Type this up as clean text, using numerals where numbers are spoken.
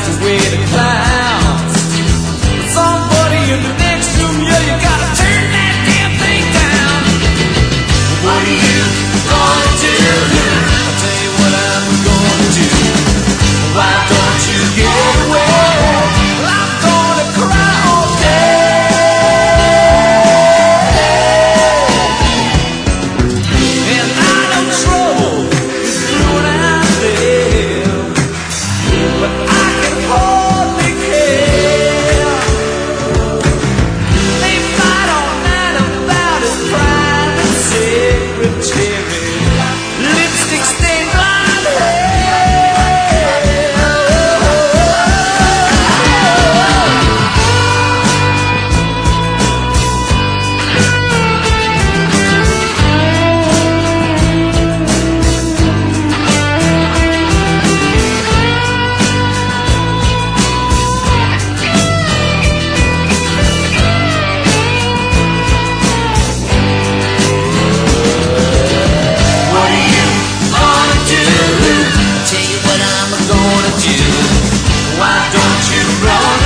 away the clouds. But somebody in the next room, yeah, you gotta turn that damn thing down. What are you gonna do? I'll tell you what I'm gonna do. Why don't you get away? Well, I'm gonna cry all day. And I know trouble is brewing out there, but I can hardly care. They fight all night about his private secretary, lipstick stained blonde hair. What are you gonna do? I'll tell you what I'm gonna do. Why don't you run